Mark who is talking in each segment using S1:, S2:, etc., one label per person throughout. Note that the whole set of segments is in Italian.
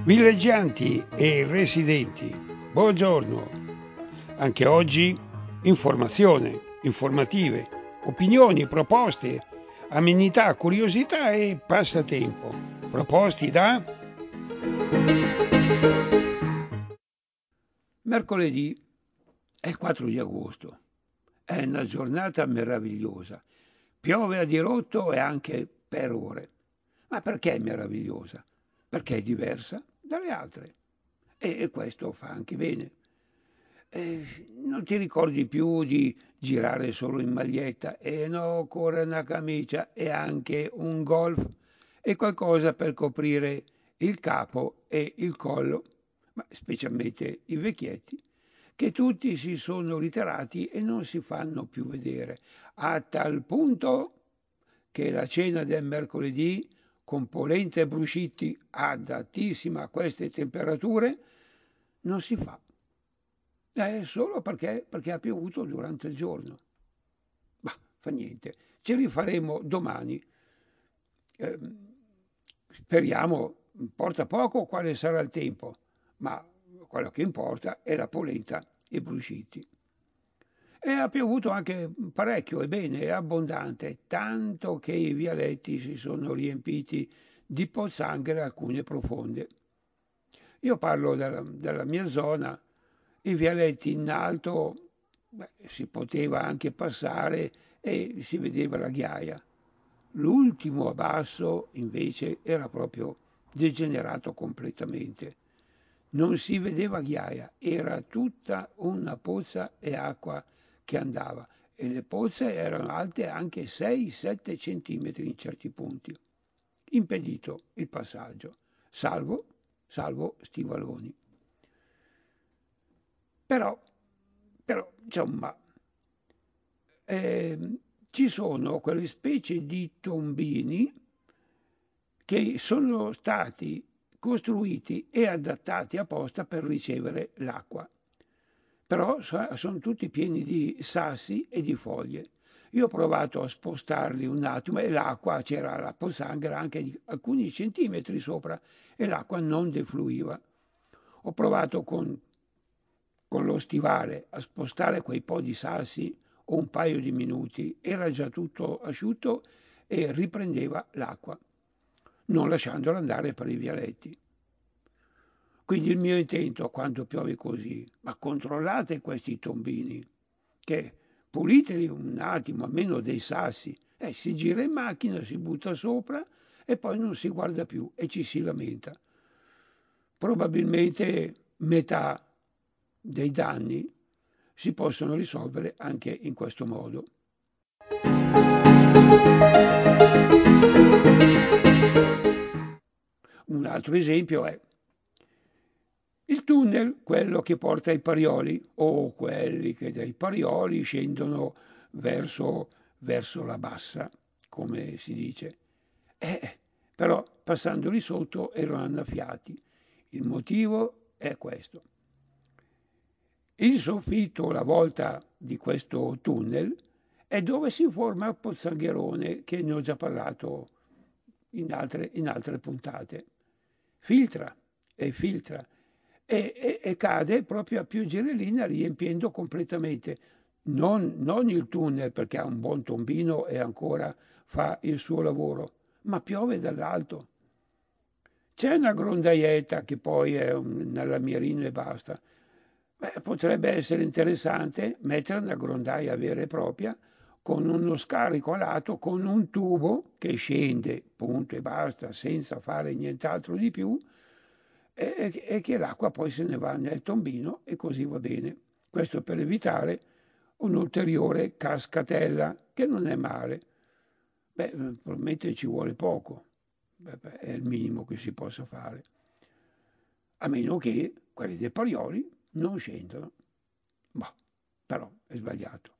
S1: Villeggianti e residenti, buongiorno. Anche oggi informazione, informative, opinioni, proposte, amenità, curiosità e passatempo. Proposti da mercoledì è il 4 di agosto. È una giornata meravigliosa. Piove a dirotto e anche per ore. Ma perché è meravigliosa? Perché è diversa dalle altre. E questo fa anche bene. Non ti ricordi più di girare solo in maglietta? E no, ancora una camicia e anche un golf e qualcosa per coprire il capo e il collo, ma specialmente i vecchietti, che tutti si sono ritirati e non si fanno più vedere, a tal punto che la cena del mercoledì con polenta e bruscitti adattissima a queste temperature non si fa. Solo perché ha piovuto durante il giorno. Ma fa niente, ci rifaremo domani. Speriamo, importa poco quale sarà il tempo, ma quello che importa è la polenta e bruscitti. E ha piovuto anche parecchio, e bene, è abbondante, tanto che i vialetti si sono riempiti di pozzanghere, alcune profonde. Io parlo della mia zona, i vialetti in alto si poteva anche passare e si vedeva la ghiaia. L'ultimo a basso invece era proprio degenerato completamente. Non si vedeva ghiaia, era tutta una pozza e acqua che andava e le pozze erano alte anche 6-7 centimetri in certi punti. Impedito il passaggio, salvo stivaloni. Però insomma, ci sono quelle specie di tombini che sono stati costruiti e adattati apposta per ricevere l'acqua. Però sono tutti pieni di sassi e di foglie. Io ho provato a spostarli un attimo e l'acqua, c'era la pozzanghera anche di alcuni centimetri sopra e l'acqua non defluiva. Ho provato con lo stivale a spostare quei po' di sassi o un paio di minuti, era già tutto asciutto e riprendeva l'acqua, non lasciandola andare per i vialetti. Quindi il mio intento quando piove così, ma controllate questi tombini, che puliteli un attimo, almeno dei sassi, si gira in macchina, si butta sopra e poi non si guarda più e ci si lamenta. Probabilmente metà dei danni si possono risolvere anche in questo modo. Un altro esempio è il tunnel, quello che porta ai Parioli, o quelli che dai Parioli scendono verso la bassa, come si dice. Però passando lì sotto erano annaffiati. Il motivo è questo. Il soffitto, la volta di questo tunnel, è dove si forma il pozzangherone, che ne ho già parlato in altre puntate. Filtra e cade proprio a più girellina riempiendo completamente non il tunnel perché ha un buon tombino e ancora fa il suo lavoro, ma piove dall'alto. C'è una grondaietta che poi è una lamierina e basta. Potrebbe essere interessante mettere una grondaia vera e propria con uno scarico a lato, con un tubo che scende, punto e basta, senza fare nient'altro di più, e che l'acqua poi se ne va nel tombino e così va bene. Questo per evitare un'ulteriore cascatella, che non è male. Probabilmente ci vuole poco, è il minimo che si possa fare. A meno che quelli dei Parioli non scendano. Ma però è sbagliato.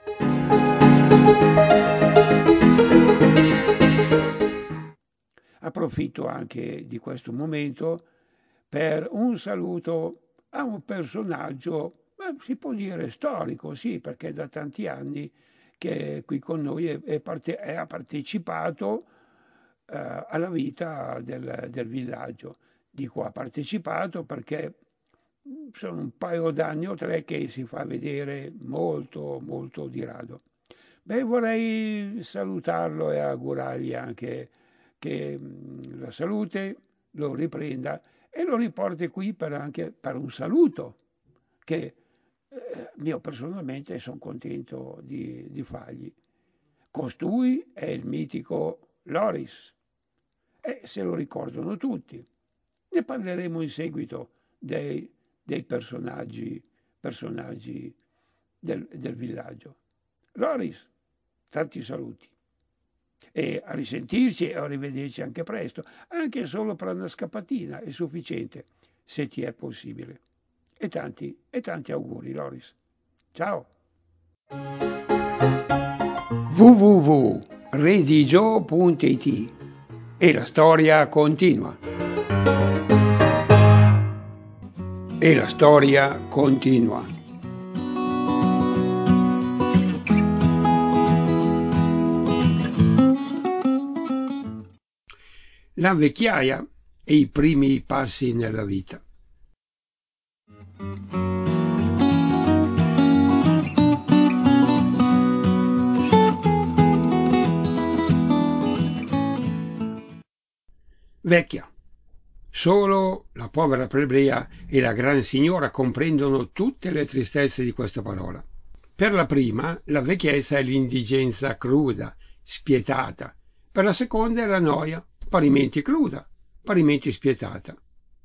S1: Approfitto anche di questo momento per un saluto a un personaggio, si può dire storico, sì, perché da tanti anni che qui con noi ha partecipato alla vita del villaggio. dico ha partecipato perché sono un paio d'anni o tre che si fa vedere molto, molto di rado. Beh, vorrei salutarlo e augurargli anche che la salute lo riprenda e lo riporti qui anche per un saluto che io personalmente sono contento di fargli. Costui è il mitico Loris e se lo ricordano tutti. Ne parleremo in seguito dei personaggi del villaggio. Loris, tanti saluti e a risentirci e a rivederci anche presto, anche solo per una scappatina è sufficiente, se ti è possibile. E tanti auguri, Loris. Ciao. www.redigio.it e la storia continua. E la storia continua. La vecchiaia e i primi passi nella vita. Vecchia. Solo la povera plebea e la gran signora comprendono tutte le tristezze di questa parola. Per la prima, la vecchiezza è l'indigenza cruda, spietata. Per la seconda è la noia, parimenti cruda, parimenti spietata.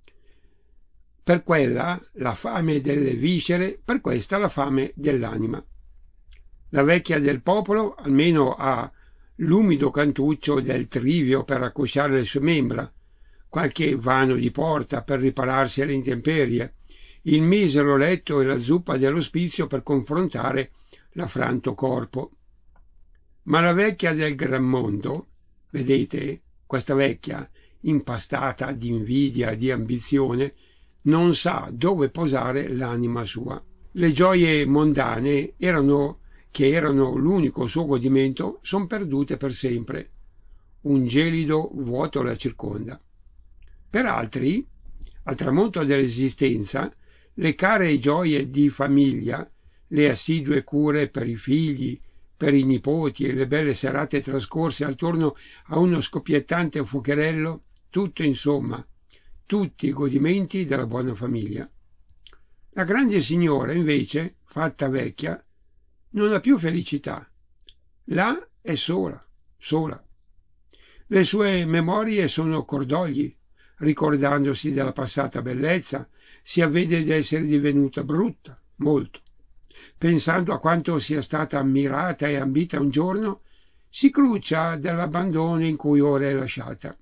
S1: Per quella la fame delle viscere, per questa la fame dell'anima. La vecchia del popolo almeno ha l'umido cantuccio del trivio per accusciare le sue membra, qualche vano di porta per ripararsi alle intemperie, il misero letto e la zuppa dell'ospizio per confrontare l'affranto corpo. Ma la vecchia del gran mondo, vedete, questa vecchia, impastata di invidia e di ambizione, non sa dove posare l'anima sua. Le gioie mondane che erano l'unico suo godimento, son perdute per sempre. Un gelido vuoto la circonda. Per altri, al tramonto dell'esistenza, le care gioie di famiglia, le assidue cure per i figli, per i nipoti e le belle serate trascorse attorno a uno scoppiettante fuocherello, tutto insomma, tutti i godimenti della buona famiglia. La grande signora, invece, fatta vecchia, non ha più felicità. Là è sola, sola. Le sue memorie sono cordogli. Ricordandosi della passata bellezza, si avvede di essere divenuta brutta, molto. Pensando a quanto sia stata ammirata e ambita un giorno, si cruccia dell'abbandono in cui ora è lasciata.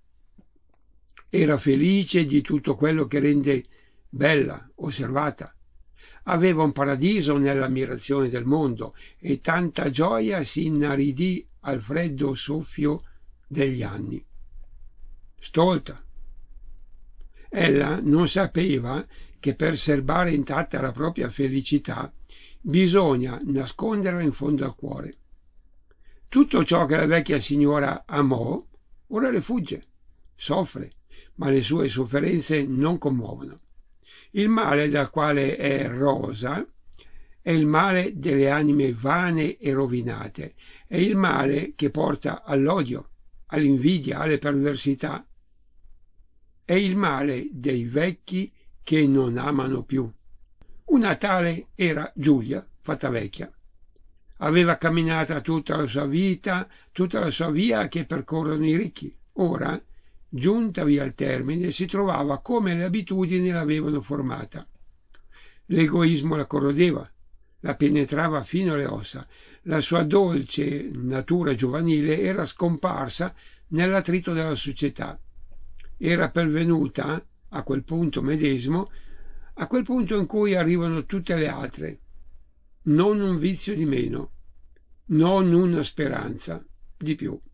S1: Era felice di tutto quello che rende bella, osservata. Aveva un paradiso nell'ammirazione del mondo e tanta gioia si inaridì al freddo soffio degli anni. Stolta. Ella non sapeva che per serbare intatta la propria felicità bisogna nasconderla in fondo al cuore. Tutto ciò che la vecchia signora amò ora le fugge, soffre, ma le sue sofferenze non commuovono. Il male dal quale è rosa è il male delle anime vane e rovinate, è il male che porta all'odio, all'invidia, alle perversità. È il male dei vecchi che non amano più. Una tale era Giulia, fatta vecchia. Aveva camminata tutta la sua vita, tutta la sua via che percorrono i ricchi. Ora, giuntavi al termine, si trovava come le abitudini l'avevano formata. L'egoismo la corrodeva, la penetrava fino alle ossa. La sua dolce natura giovanile era scomparsa nell'attrito della società. Era pervenuta, a quel punto medesimo, a quel punto in cui arrivano tutte le altre. Non un vizio di meno, non una speranza di più.